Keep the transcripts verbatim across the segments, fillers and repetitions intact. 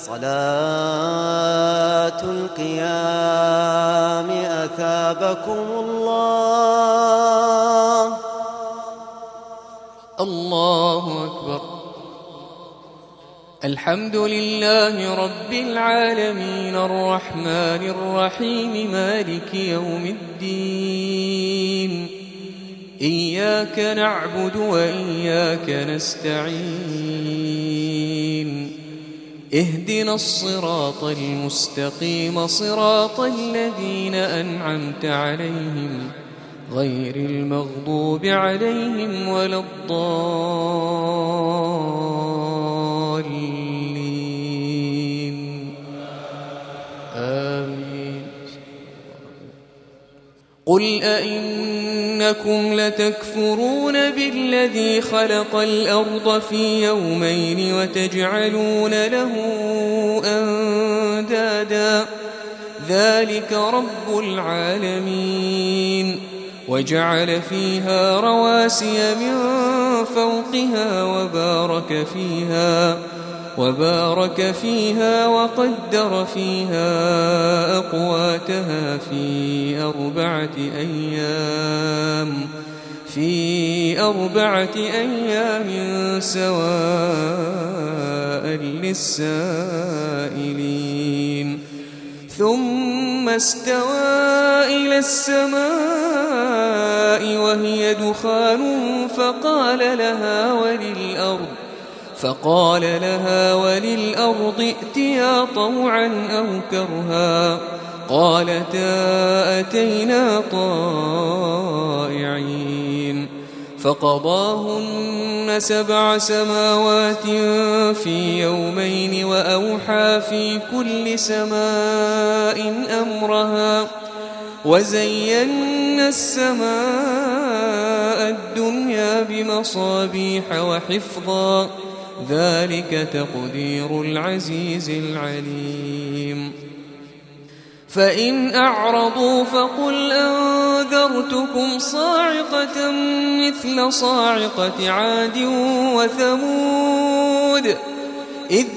صلاة القيام أثابكم الله. الله أكبر. الحمد لله رب العالمين الرحمن الرحيم مالك يوم الدين. إياك نعبد وإياك نستعين. اهدنا الصراط المستقيم صراط الذين أنعمت عليهم غير المغضوب عليهم ولا الضالين. آمين. قل أئنكم لتكفرون بالذي خلق الأرض في يومين وتجعلون له أندادا ذلك رب العالمين. وجعل فيها رواسي من فوقها وبارك فيها وبارك فيها وقدر فيها أقواتها في أربعة أيام في أربعة أيام سواء للسائلين. ثم استوى إلى السماء وهي دخان فقال لها وللأرض فقال لها وللأرض ائتيا طوعا أو كرها قالتا أتينا طائعين. فقضاهن سبع سماوات في يومين وأوحى في كل سماء أمرها وزينا السماء الدنيا بمصابيح وحفظا ذلك تقدير العزيز العليم. فإن أعرضوا فقل أنذرتكم صاعقة مثل صاعقة عاد وثمود إذ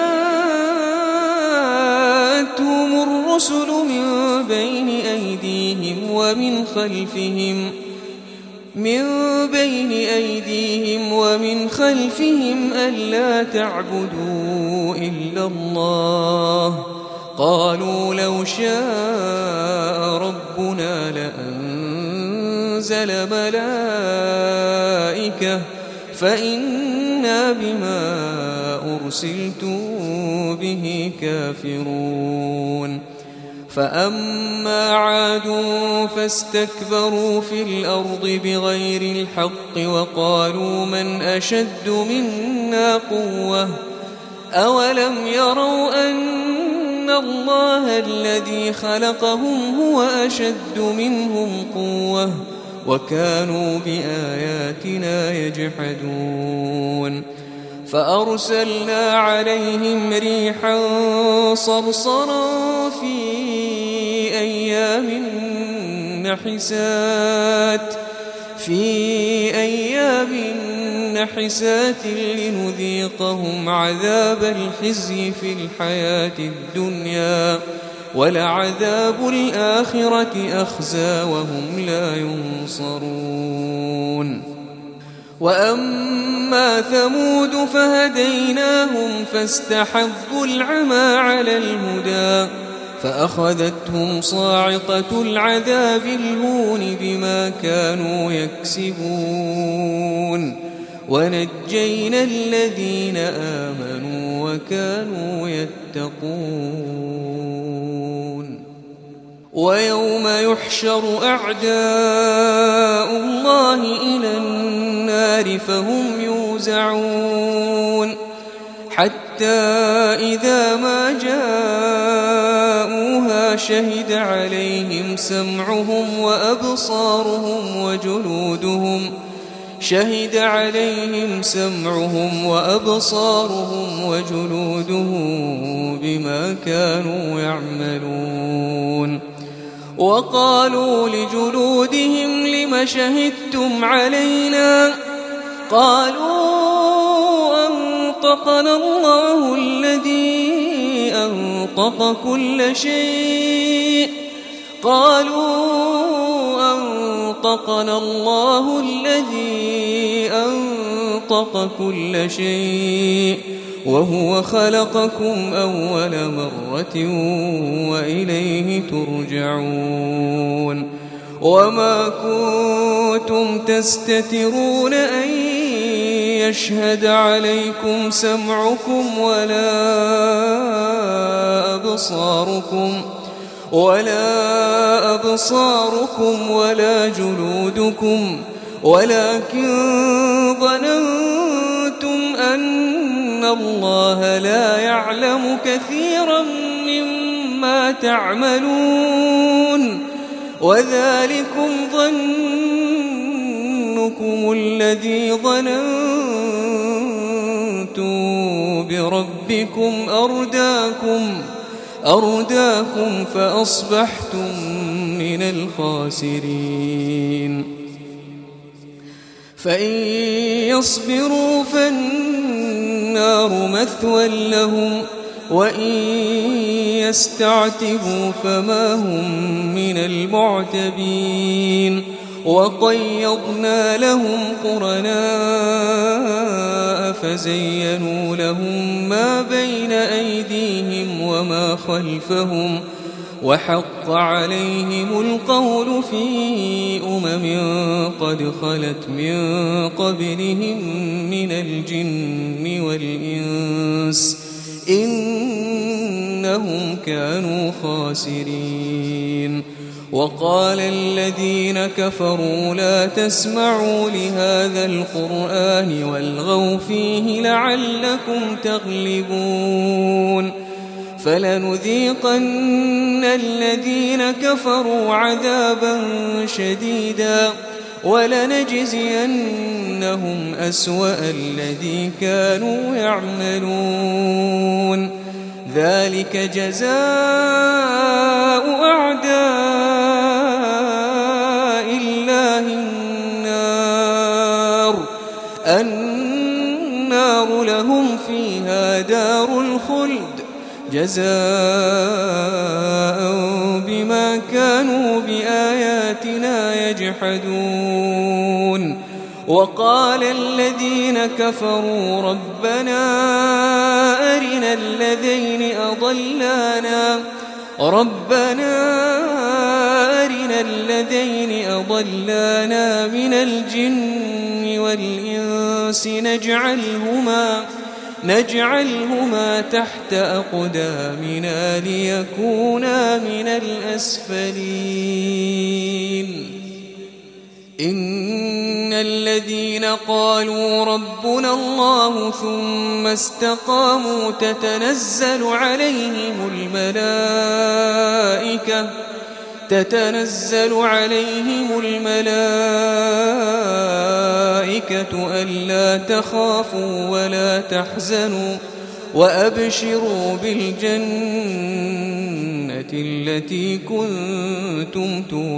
جاءتهم الرسل من بين أيديهم ومن خلفهم من بين أيديهم ومن خلفهم ألا تعبدوا إلا الله قالوا لو شاء ربنا لأنزل ملائكة فإنا بما أرسلتم به كافرون. فأما عاد فاستكبروا في الأرض بغير الحق وقالوا من أشد منا قوة أولم يروا أن الله الذي خلقهم هو أشد منهم قوة وكانوا بآياتنا يجحدون. فأرسلنا عليهم ريحا صرصرا في أيام نحسات في أيام نحسات لنذيقهم عذاب الخزي في الحياة الدنيا ولعذاب الآخرة أخزى وهم لا ينصرون. وأما ثمود فهديناهم فاستحبوا العمى على الهدى فأخذتهم صاعقة العذاب الهون بما كانوا يكسبون ونجينا الذين آمنوا وكانوا يتقون. ويوم يحشر أعداء الله إلى النار فهم يوزعون حتى إذا ما جاءوها شهد عليهم سمعهم وأبصارهم وجلودهم شهد عليهم سمعهم وأبصارهم وجلودهم بما كانوا يعملون. وقالوا لجلودهم لم شهدتم علينا قالوا أنطقنا الله الذي أنطق كل شيء قالوا أنطقنا الله الذي أنطق كل شيء وهو خلقكم أول مرة وإليه ترجعون وما كنتم تستترون أن يشهد عليكم سمعكم ولا أبصاركم ولا أبصاركم ولا جلودكم ولكن ظننتم أن الله لا يعلم كثيرا مما تعملون وذلكم ظنكم الذي ظننتم بربكم أرداكم أرداكم فأصبحتم من الخاسرين فإن يصبروا فالنار مثوى لهم وإن يستعتبوا فما هم من المعتبين وقيضنا لهم قرناء فزينوا لهم ما بين أيديهم وما خلفهم وحق عليهم القول في أمم قد خلت من قبلهم من الجن والإنس إنهم كانوا خاسرين وقال الذين كفروا لا تسمعوا لهذا القرآن والغوا فيه لعلكم تغلبون فلنذيقن الذين كفروا عذابا شديدا ولنجزينهم أسوأ الذي كانوا يعملون ذلك جزاء أعداء الله النار النار لهم فيها دار الخلد جزاء بما كانوا بآياتنا يجحدون وقال الذين كفروا ربنا أرنا الذين أضلانا ربنا أرنا الذين أضلانا من الجن والإنس نجعلهما نجعلهما تحت أقدامنا ليكونا من الأسفلين إن الذين قالوا ربنا الله ثم استقاموا تتنزل عليهم الملائكة تتنزل عليهم الملائكة ألا تخافوا ولا تحزنوا وأبشروا بالجنة التي كنتم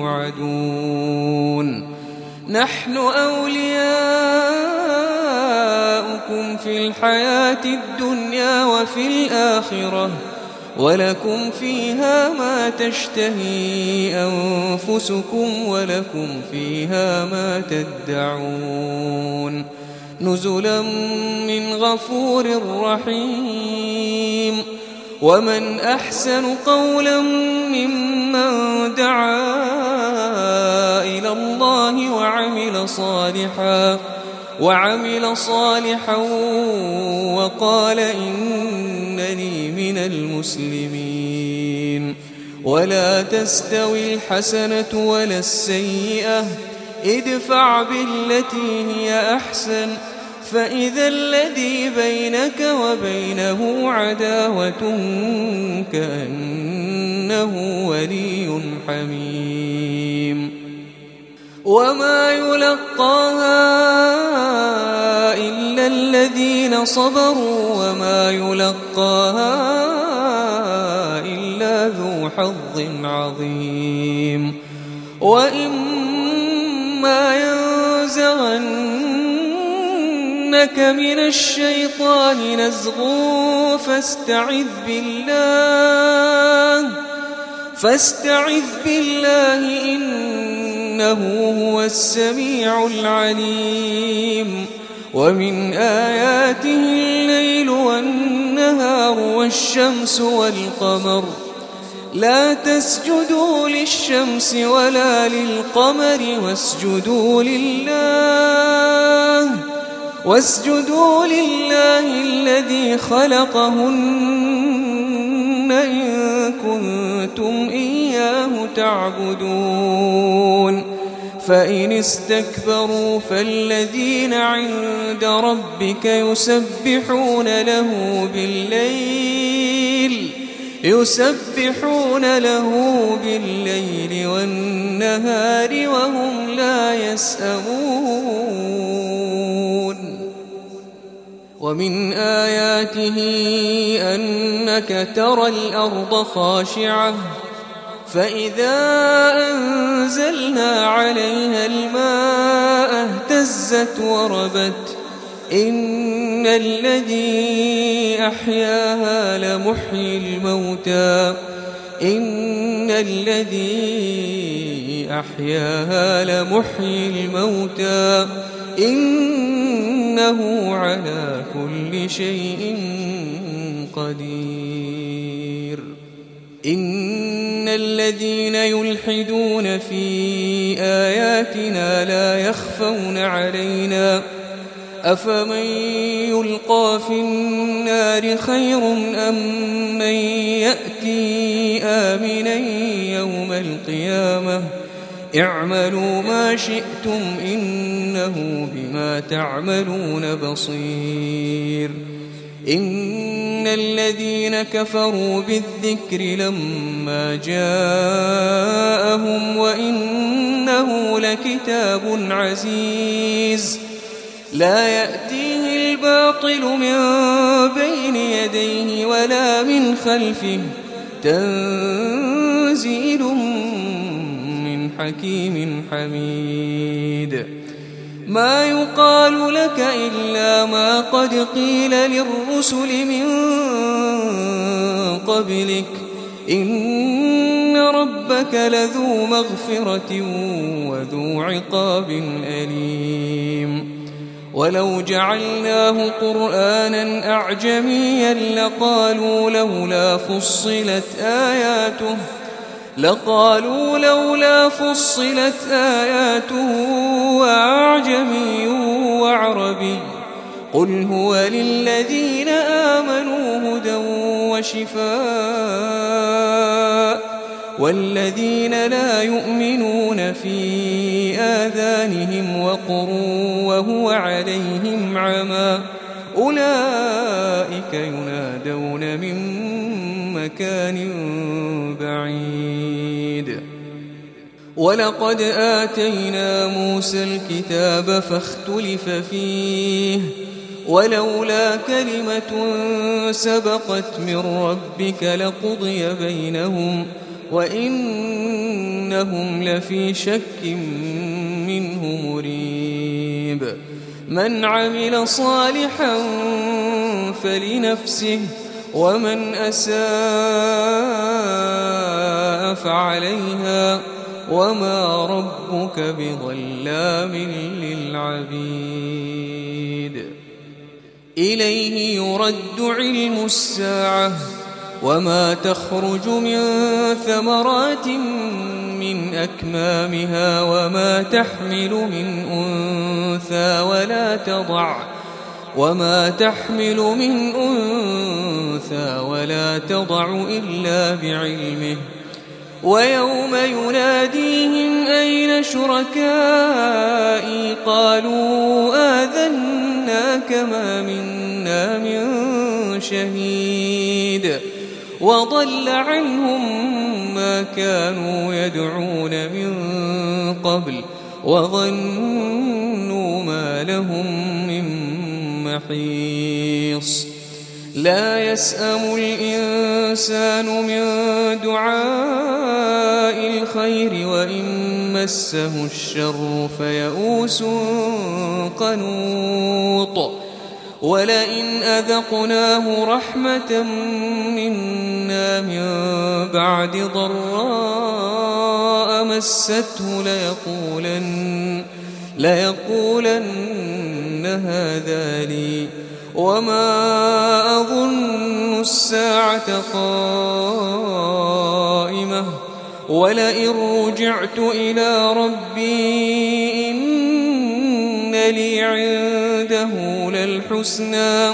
توعدون نحن أولياؤكم في الحياة الدنيا وفي الآخرة ولكم فيها ما تشتهي أنفسكم ولكم فيها ما تدعون نزلا من غفور رحيم ومن أحسن قولا ممن دعا إلى الله وعمل صالحا وعمل صالحا وقال إنني من المسلمين ولا تستوي الحسنة ولا السيئة ادفع بالتي هي أحسن فإذا الذي بينك وبينه عداوة كأنه ولي حميم وما يلقاها إلا الذين صبروا وما يلقاها إلا ذو حظ عظيم وإما ينزغنك لك من الشيطان نزغ فاستعذ بالله فاستعذ بالله إنه هو السميع العليم ومن آياته الليل والنهار والشمس والقمر لا تسجدوا للشمس ولا للقمر واسجدوا لله واسجدوا لله الذي خلقهن إن كنتم إياه تعبدون فإن استكبروا فالذين عند ربك يسبحون له بالليل يسبحون له بالليل والنهار وهم لا يسأمون ومن آياته أنك ترى الأرض خاشعة فإذا أنزلنا عليها الماء اهتزت وربت إن الذي أحياها لمحيي الموتى إن الذي أحياها لمحيي الموتى إنه على كل شيء قدير إن الذين يلحدون في آياتنا لا يخفون علينا أفمن يلقى في النار خير أم من يأتي آمنا يوم القيامة اعملوا ما شئتم إنه بما تعملون بصير إن الذين كفروا بالذكر لما جاءهم وإنه لكتاب عزيز لا يأتيه الباطل من بين يديه ولا من خلفه تنزيل من حكيم حميد ما يقال لك إلا ما قد قيل للرسل من قبلك إن ربك لذو مغفرة وذو عقاب أليم ولو جعلناه قرآنا أعجميا لقالوا لولا فصلت آياته لقالوا لولا فصلت آياته وأعجمي وعربي قل هو للذين آمنوا هدى وشفاء والذين لا يؤمنون في آذانهم وقر وهو عليهم عمى أولئك ينادون من مكان بعيد ولقد آتينا موسى الكتاب فاختلف فيه ولولا كلمة سبقت من ربك لقضي بينهم وإنهم لفي شك منه مريب من عمل صالحا فلنفسه ومن أساء فعليها وما ربك بظلام للعبيد إليه يرد علم الساعة وما تخرج من ثمرات من أكمامها وما تحمل من أنثى ولا تضع وما تحمل من أنثى ولا تضع إلا بعلمه ويوم يناديهم أين شركائي قالوا آذناك ما منا من شهيد وضل عنهم ما كانوا يدعون من قبل وظنوا ما لهم من محيص لا يسأم الإنسان من دعاء الخير وإن مسه الشر فيئوس قنوط ولئن أذقناه رحمة منا من بعد ضراء مسته ليقولن, ليقولن هذا لي وما أظن الساعة قائمة ولئن رجعت إلى ربي إن لي عنده للحسنى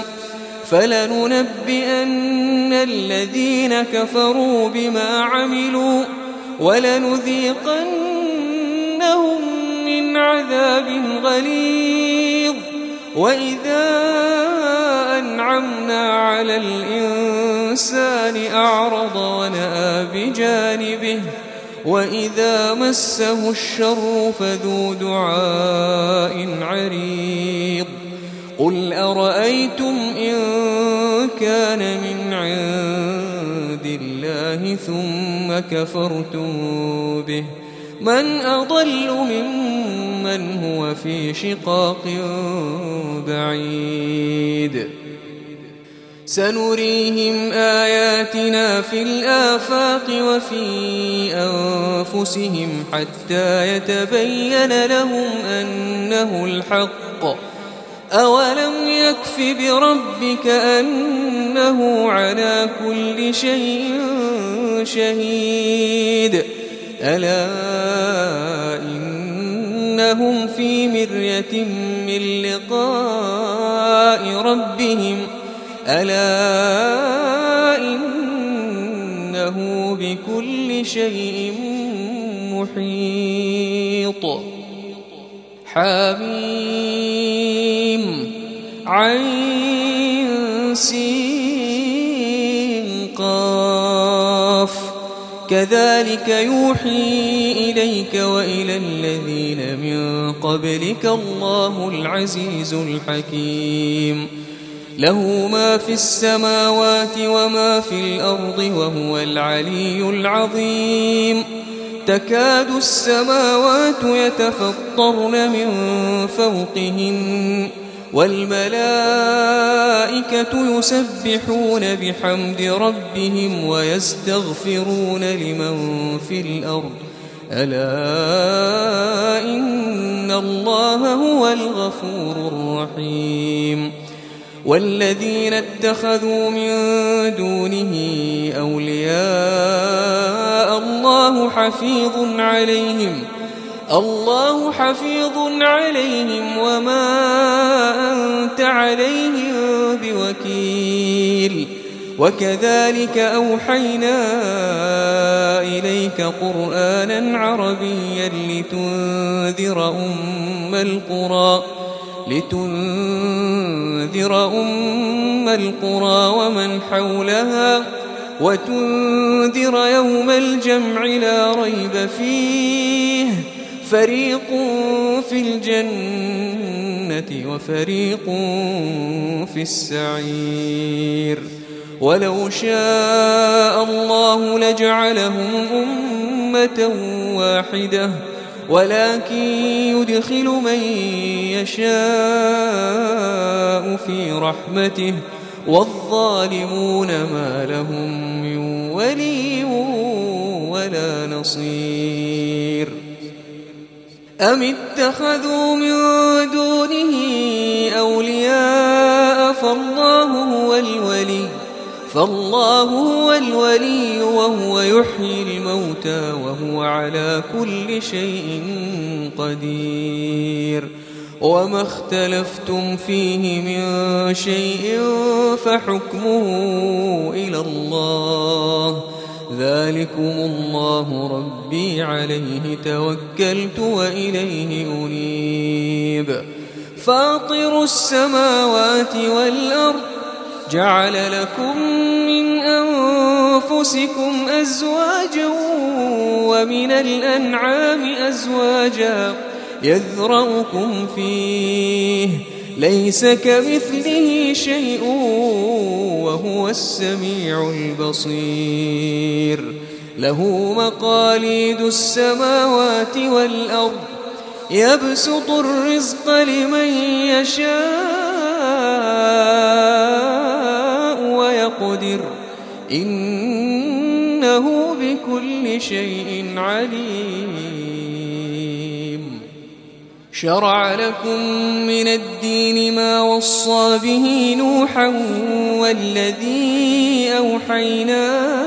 فلننبئن الذين كفروا بما عملوا ولنذيقنهم من عذاب غليظ. وإذا أنعمنا على الإنسان أعرض ونأى بجانبه وإذا مسه الشر فذو دعاء عريض. قل أرأيتم إن كان من عند الله ثم كفرتم به من أضل ممن هو في شقاق بعيد. سنريهم آياتنا في الآفاق وفي أنفسهم حتى يتبين لهم أنه الحق. أولم يكف بربك أنه على كل شيء شهيد. ألا إنهم في مرية من لقاء ربهم ألا إنه بكل شيء محيط. حميم عين سين قاف كذلك يوحي إليك وإلى الذين من قبلك الله العزيز الحكيم. له ما في السماوات وما في الأرض وهو العلي العظيم. تكاد السماوات يتفطرن من فوقهن والملائكة يسبحون بحمد ربهم ويستغفرون لمن في الأرض ألا إن الله هو الغفور الرحيم. والذين اتخذوا من دونه أولياء الله حفيظ عليهم الله حفيظ عليهم وما أنت عليهم بوكيل. وكذلك أوحينا إليك قرآنا عربيا لتنذر أم القرى لتنذر أم القرى ومن حولها وتنذر يوم الجمع لا ريب فيه فريق في الجنة وفريق في السعير. ولو شاء الله لجعلهم أمة واحدة ولكن يدخل من يشاء في رحمته والظالمون ما لهم من ولي ولا نصير. أم اتخذوا من دونه أولياء فالله هو الولي فالله هو الولي وهو يحيي الموتى وهو على كل شيء قدير. وما اختلفتم فيه من شيء فحكمه إلى الله ذلكم الله ربي عليه توكلت وإليه أنيب. فاطر السماوات والأرض جعل لكم من أنفسكم أزواجا ومن الأنعام أزواجا يذرأكم فيه ليس كمثله شيء وهو السميع البصير. له مقاليد السماوات والأرض يبسط الرزق لمن يشاء يقدر إنه بكل شيء عليم. شرع لكم من الدين ما وصى به نوحا والذي أوحينا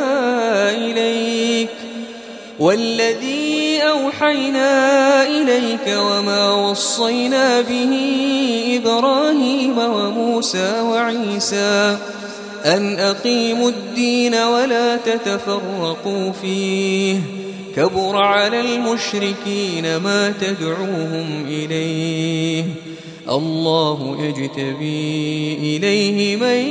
إليك والذي أوحينا إليك وما وصينا به إبراهيم وموسى وعيسى أن أقيموا الدين ولا تتفرقوا فيه كبر على المشركين ما تدعوهم إليه الله يجتبي إليه من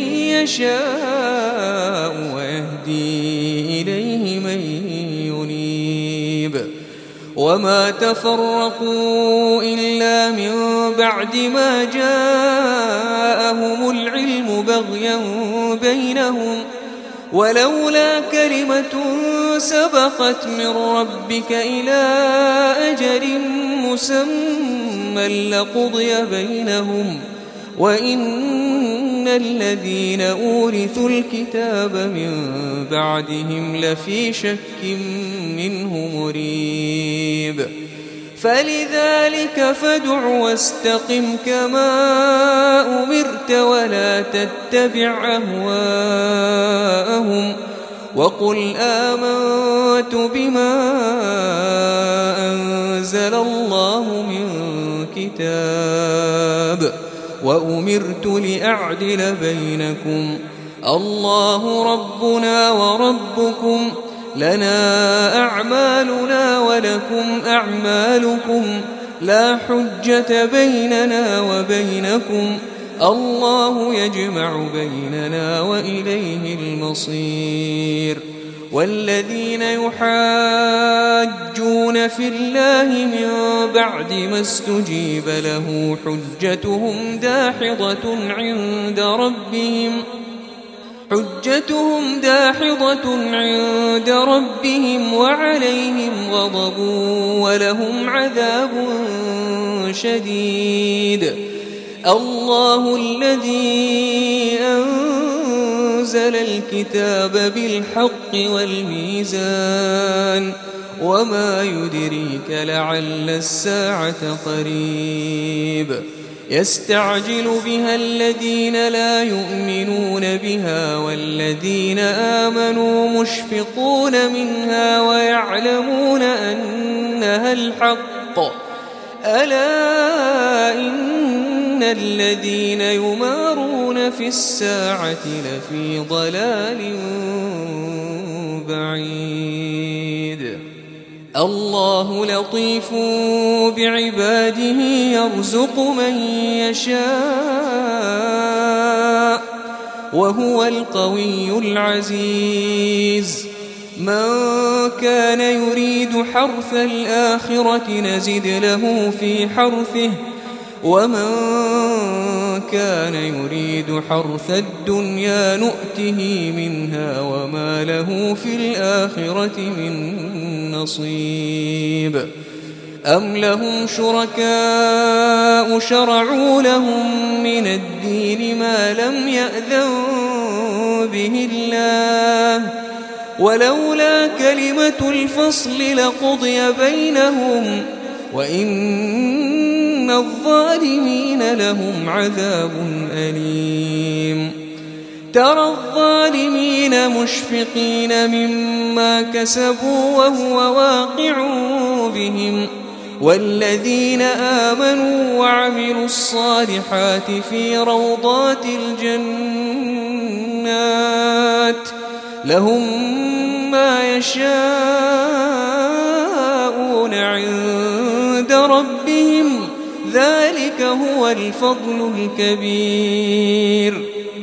يشاء ويهدي إليه من ينيب وما تفرقوا إلا من بعد ما جاءهم العلم بغيا بينهم ولولا كلمة سبقت من ربك إلى أجل مسمى لقضي بينهم وإن الذين أورثوا الكتاب من بعدهم لفي شك منه مريب فلذلك فادع واستقم كما أمرت ولا تتبع أهواءهم وقل آمنت بما أنزل الله من كتاب وأمرت لأعدل بينكم الله ربنا وربكم لنا أعمالنا ولكم أعمالكم لا حجة بيننا وبينكم الله يجمع بيننا وإليه المصير والذين يحاجون في الله من بعد ما استجيب له حجتهم داحضة عند ربهم حجتهم داحضة عند ربهم وعليهم غضب ولهم عذاب شديد الله الذي أنزل الكتاب بالحق والميزان وما يدريك لعل الساعة قريب يستعجل بها الذين لا يؤمنون بها والذين آمنوا مشفقون منها ويعلمون أنها الحق ألا إن الذين يمارون في الساعة لفي ضلال بعيد الله لطيف بعباده يرزق من يشاء وهو القوي العزيز من كان يريد حرث الآخرة نزد له في حرثه ومن كان يريد حرث الدنيا نؤته منها وما له في الآخرة من نصيب أم لهم شركاء شرعوا لهم من الدين ما لم يأذن به الله ولولا كلمة الفصل لقضي بينهم وإن الظالمين لهم عذاب أليم ترى الظالمين مشفقين مما كسبوا وهو واقع بهم والذين آمنوا وعملوا الصالحات في روضات الجنات لهم ما يشاءون عند ربهم ذلك هو الفضل الكبير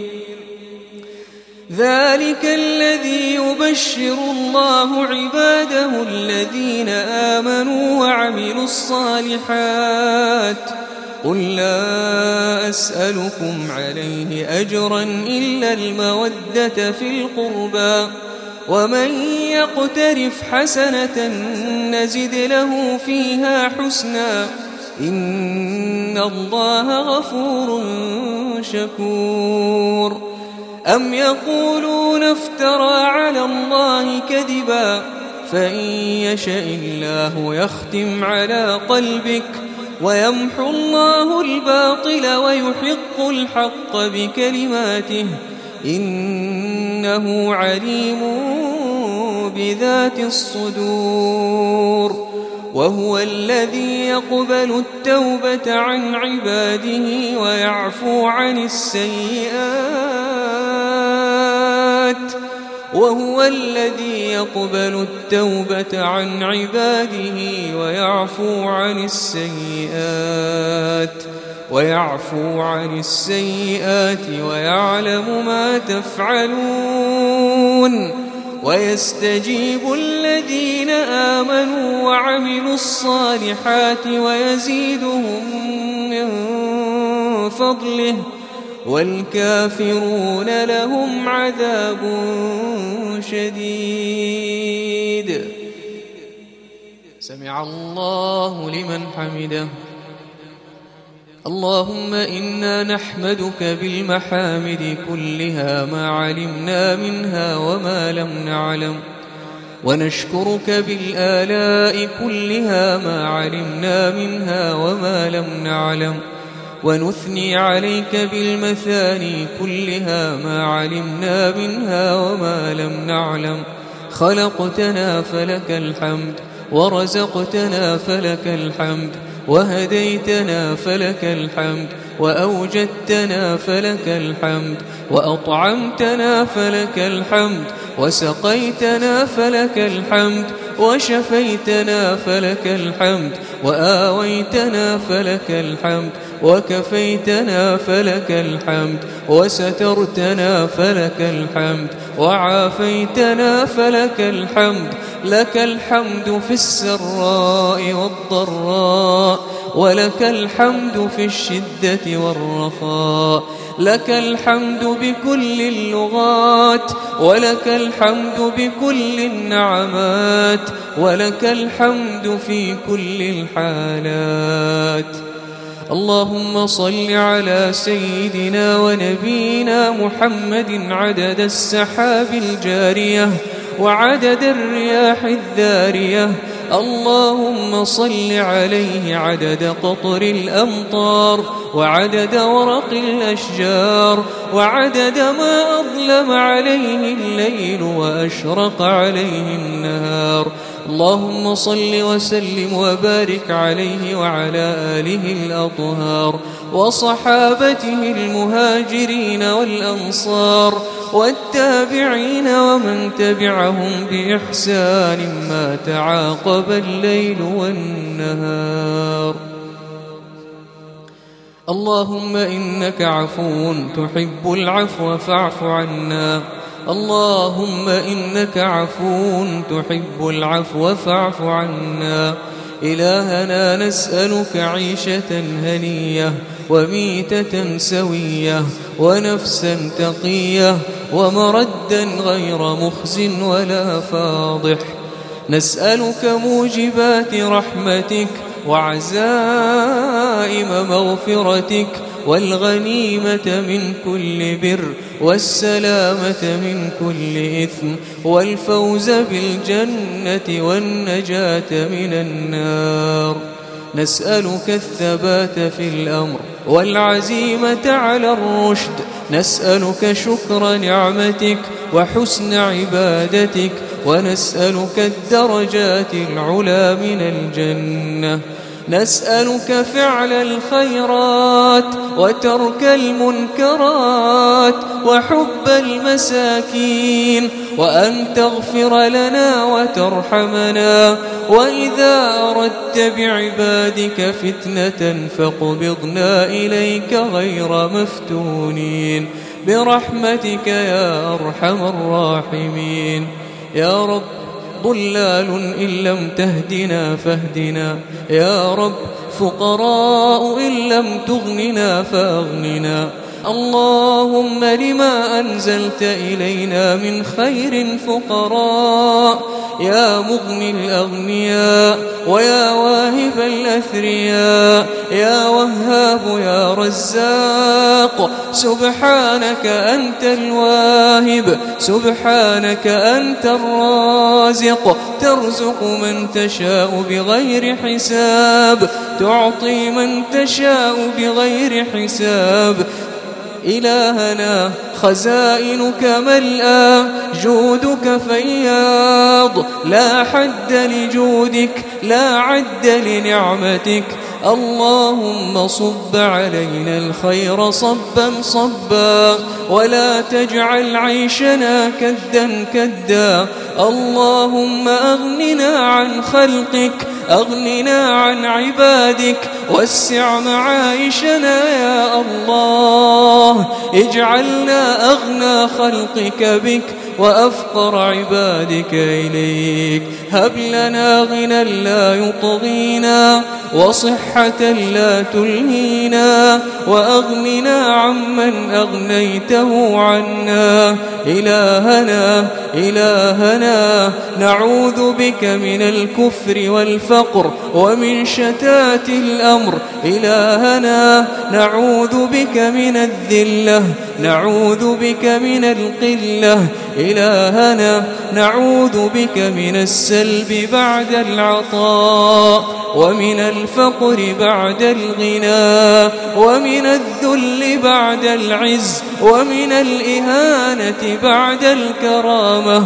ذلك الذي يبشر الله عباده الذين آمنوا وعملوا الصالحات قل لا أسألكم عليه أجرا إلا المودة في القربى ومن يقترف حسنة نزد له فيها حسنا إن الله غفور شكور أم يقولون افترى على الله كذبا فإن يشاء الله يختم على قلبك ويمحو الله الباطل ويحق الحق بكلماته إنه عليم بذات الصدور وهو الذي يقبل التوبة عن عباده ويعفو عن السيئات وهو الذي يقبل التوبة عن عباده ويعفو عن السيئات ويعفو عن السيئات ويعلم ما تفعلون ويستجيب الذين آمنوا وعملوا الصالحات ويزيدهم من فضله والكافرون لهم عذاب شديد. سمع الله لمن حمده. اللهم إنا نحمدك بالمحامد كلها ما علمنا منها وما لم نعلم ونشكرك بالآلاء كلها ما علمنا منها وما لم نعلم ونثني عليك بالمثاني كلها ما علمنا منها وما لم نعلم. خلقتنا فلك الحمد ورزقتنا فلك الحمد وهديتنا فلك الحمد وأوجدتنا فلك الحمد وأطعمتنا فلك الحمد وسقيتنا فلك الحمد وشفيتنا فلك الحمد وآويتنا فلك الحمد وكفيتنا فلك الحمد وسترتنا فلك الحمد وعافيتنا فلك الحمد. لك الحمد في السراء والضراء ولك الحمد في الشدة والرخاء. لك الحمد بكل اللغات ولك الحمد بكل النعمات ولك الحمد في كل الحالات. اللهم صل على سيدنا ونبينا محمد عدد السحاب الجارية وعدد الرياح الذارية. اللهم صل عليه عدد قطر الأمطار وعدد ورق الأشجار وعدد ما أظلم عليه الليل وأشرق عليه النهار. اللهم صل وسلم وبارك عليه وعلى آله الأطهار وصحابته المهاجرين والأنصار والتابعين ومن تبعهم بإحسان ما تعاقب الليل والنهار. اللهم إنك عفو تحب العفو فاعف عنا. اللهم إنك عفو تحب العفو فاعف عنا. إلهنا نسألك عيشة هنية وميتة سوية ونفسا تقية ومردا غير مخز ولا فاضح. نسألك موجبات رحمتك وعزائم مغفرتك والغنيمة من كل بر والسلامة من كل إثم والفوز بالجنة والنجاة من النار. نسألك الثبات في الأمر والعزيمة على الرشد. نسألك شكر نعمتك وحسن عبادتك ونسألك الدرجات العلى من الجنة. نسألك فعل الخيرات وترك المنكرات وحب المساكين وأن تغفر لنا وترحمنا. وإذا أردت بعبادك فتنة فاقبضنا إليك غير مفتونين برحمتك يا أرحم الراحمين. يا رب ضلال إن لم تهدنا فاهدنا. يا رب فقراء إن لم تغننا فأغننا. اللهم لما أنزلت إلينا من خير فقراء يا مغني الأغنياء ويا واهب الأثرياء يا وهاب يا رزاق سبحانك أنت الواهب سبحانك أنت الرازق ترزق من تشاء بغير حساب تعطي من تشاء بغير حساب إلهنا خزائنك ملأى جودك فياض لا حد لجودك لا عد لنعمتك اللهم صب علينا الخير صبا صبا ولا تجعل عيشنا كدا كدا اللهم أغننا عن خلقك أغننا عن عبادك وسع معايشنا يا الله اجعلنا أغنى خلقك بك وأفقر عبادك إليك هب لنا غنى لا يطغينا وصحة لا تلهينا وأغننا عمن أغنيته عنا إلهنا إلهنا نعوذ بك من الكفر والفقر ومن شتات الأمر إلهنا نعوذ بك من الذلة نعوذ بك من القلة إلهنا نعوذ بك من السلب بعد العطاء ومن الفقر بعد الغنى ومن الذل بعد العز ومن الإهانة بعد الكرامة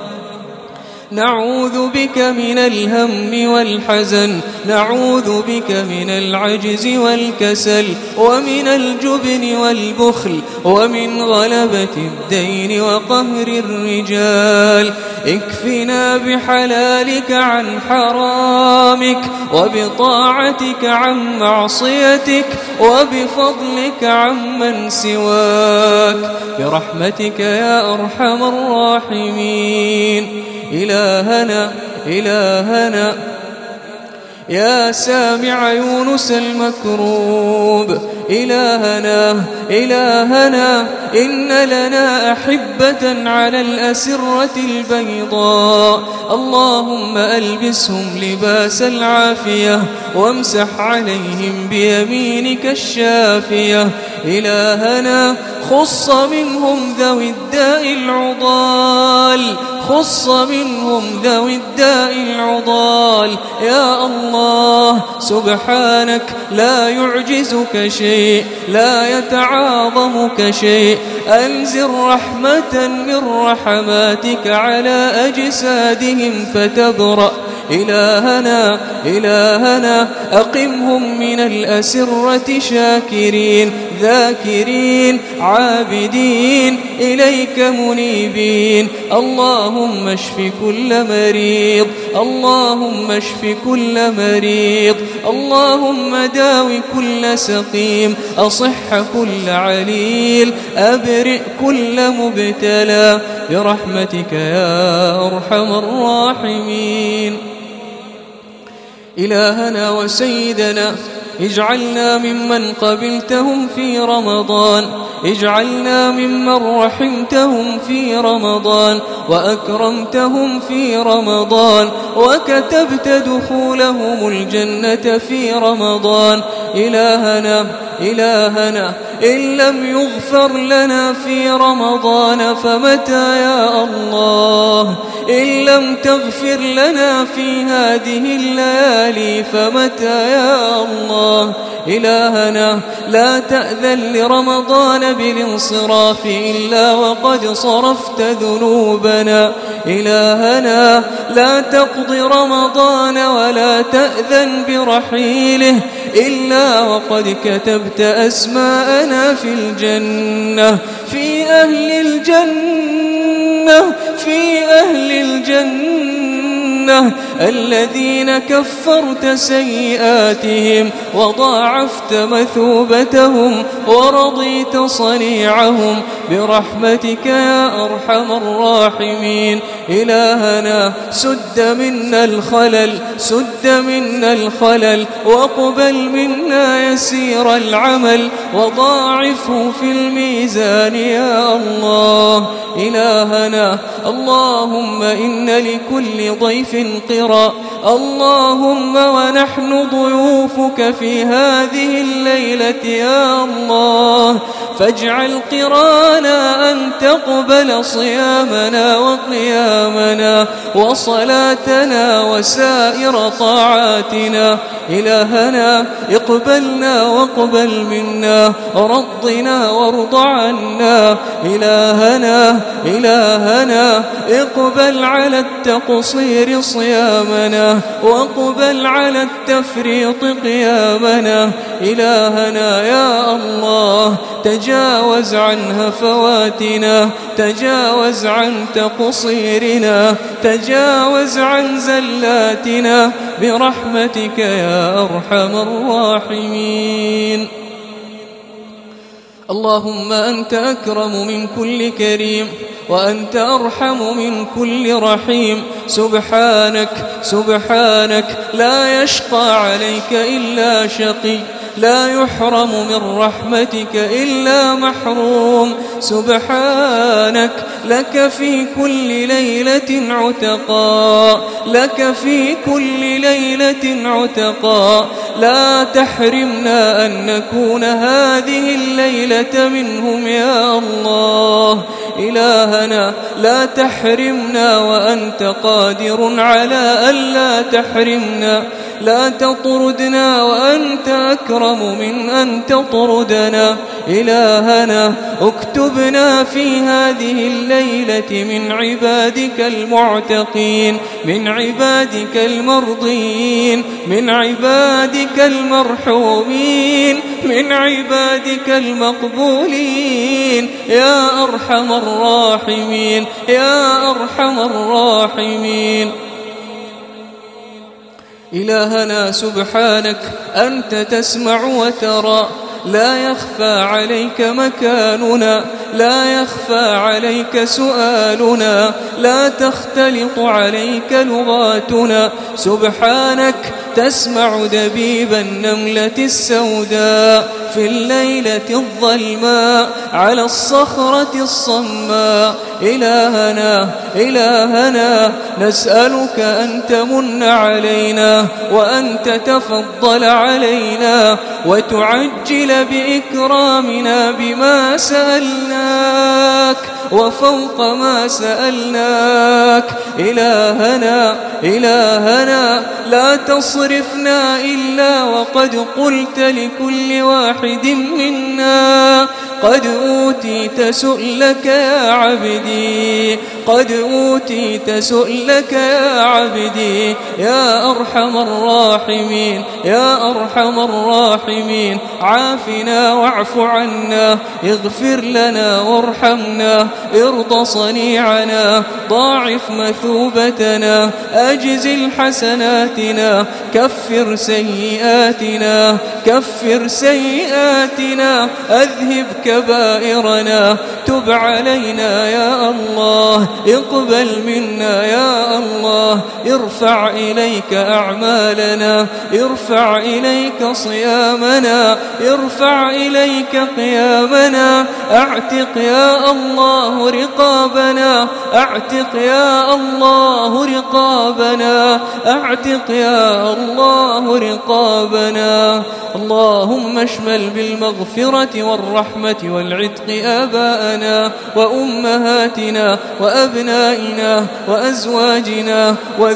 نعوذ بك من الهم والحزن نعوذ بك من العجز والكسل ومن الجبن والبخل ومن غلبة الدين وقهر الرجال اكفنا بحلالك عن حرامك وبطاعتك عن معصيتك وبفضلك عمن سواك برحمتك يا أرحم الراحمين إلهنا إلهنا يا سامع يونس المكروب إلهنا إلهنا إن لنا أحبة على الأسرة البيضاء اللهم ألبسهم لباس العافية وامسح عليهم بيمينك الشافية إلهنا خص منهم ذوي الداء العضال خص منهم ذوي الداء العضال يا الله سبحانك لا يعجزك شيء لا يتعاظمك شيء أنزل رحمة من رحماتك على أجسادهم فتبرأ إلهنا إلهنا أقمهم من الأسرة شاكرين ذاكرين عابدين إليك منيبين اللهم اشف كل مريض اللهم اشف كل مريض اللهم داوي كل سقيم أصح كل عليل أبرئ كل مبتلى برحمتك يا أرحم الراحمين إلهنا وسيدنا اجعلنا ممن قبلتهم في رمضان اجعلنا ممن رحمتهم في رمضان وأكرمتهم في رمضان وكتبت دخولهم الجنة في رمضان إلهنا إلهنا إن لم يغفر لنا في رمضان فمتى يا الله إن لم تغفر لنا في هذه الليالي فمتى يا الله إلهنا لا تأذن لرمضان بالانصراف إلا وقد صرفت ذنوبنا إلهنا لا تقض رمضان ولا تأذن برحيله إلا وقد كتبت أسماءنا في الجنة في أهل الجنة في أهل الجنة الذين كفرت سيئاتهم وضاعفت مثوبتهم ورضيت صنيعهم برحمتك يا أرحم الراحمين. إلهنا سد منا الخلل سد منا الخلل واقبل منا يسير العمل وضاعفه في الميزان يا الله. إلهنا اللهم إن لكل ضيف قراء، اللهم ونحن ضيوفك في هذه الليلة يا الله، فاجعل قرانا أن تقبل صيامنا وقيامنا وصلاتنا وسائر طاعاتنا. إلهنا اقبلنا واقبل منا، رضنا وارض عنا. إلهنا إلهنا اقبل على التقصير صيامنا واقبل على التفريط قيامنا. إلهنا يا الله تجاوز عن هفواتنا، تجاوز عن تقصيرنا، تجاوز عن زلاتنا برحمتك يا أرحم الراحمين. اللهم أنت أكرم من كل كريم وأنت أرحم من كل رحيم. سبحانك سبحانك لا يشقى عليك إلا شقي، لا يحرم من رحمتك إلا محروم. سبحانك لك في كل ليلة عتقاء، لك في كل ليلة عتقاء، لا تحرمنا أن نكون هذه الليلة منهم يا الله. إلهنا لا تحرمنا وأنت قادر على ألا تحرمنا، لا تطردنا وأنت أكرم من أن تطردنا. إلهنا اكتبنا في هذه الليلة من عبادك المعتقين، من عبادك المرضين، من عبادك المرحومين، من عبادك المقبولين يا أرحم الراحمين يا أرحم الراحمين. إلهنا سبحانك أنت تسمع وترى، لا يخفى عليك مكاننا، لا يخفى عليك سؤالنا، لا تختلط عليك لغاتنا. سبحانك تسمع دبيب النملة السوداء في الليلة الظلماء على الصخرة الصماء. إلهنا إلهنا نسألك أن تمن علينا وأن تتفضل علينا وتعجل بإكرامنا بما سألناك وفوق ما سألناك. إلهنا إلهنا لا تصرفنا إلا وقد قلت لكل واحد منا قد أوتيت سؤلك يا عبدي، قد أوتيت سؤلك يا عبدي يا أرحم الراحمين يا أرحم الراحمين. عافنا واعف عنا، اغفر لنا وارحمنا، ارض صنيعنا، ضاعف مثوبتنا، أجزل حسناتنا، كفر سيئاتنا كفر سيئاتنا، أذهب كبائرنا، تب علينا يا الله، اقبل منا يا الله، ارفع إليك أعمالنا، ارفع إليك صيامنا، ارفع إليك قيامنا، اعتق يا الله رقابنا، اعتق يا الله رقابنا، اعتق يا الله رقابنا. اللهم اشمل بالمغفرة والرحمة والعتق آباءنا وأمهاتنا وأبنائنا وأزواجنا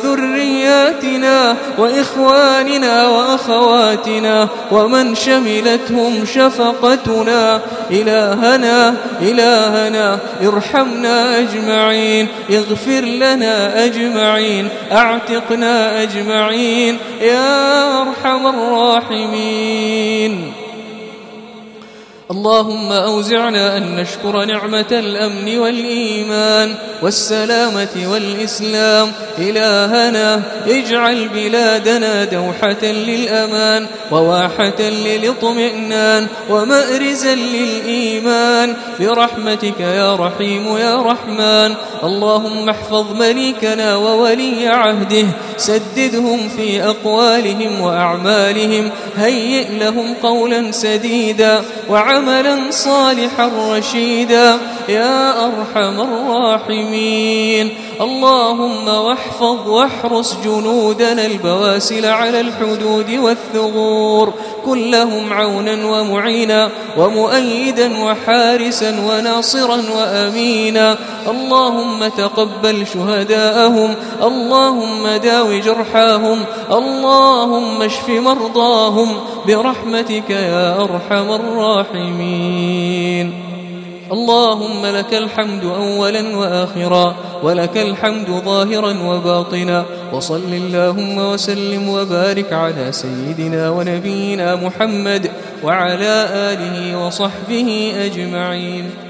وذرياتنا وإخواننا وأخواتنا ومن شملتهم شفقتنا. إلهنا إلهنا ارحمنا أجمعين، اغفر لنا أجمعين، اعتقنا أجمعين يا أرحم الراحمين. اللهم أوزعنا أن نشكر نعمة الأمن والإيمان والسلامة والإسلام. إلهنا اجعل بلادنا دوحة للأمان وواحة للاطمئنان ومأرزا للإيمان برحمتك يا رحيم يا رحمن. اللهم احفظ مليكنا وولي عهده، سددهم في أقوالهم وأعمالهم، هيئ لهم قولا سديدا وعملا صالحا رشيدا يا أرحم الراحمين. اللهم واحفظ واحرس جنودنا البواسل على الحدود والثغور، كن لهم عونا ومعينا ومؤيدا وحارسا وناصرا وأمينا. اللهم تقبل شهداءهم، اللهم داو جرحاهم، اللهم اشف مرضاهم برحمتك يا أرحم الراحمين. اللهم لك الحمد أولا وآخرا، ولك الحمد ظاهرا وباطنا، وصل اللهم وسلم وبارك على سيدنا ونبينا محمد وعلى آله وصحبه أجمعين.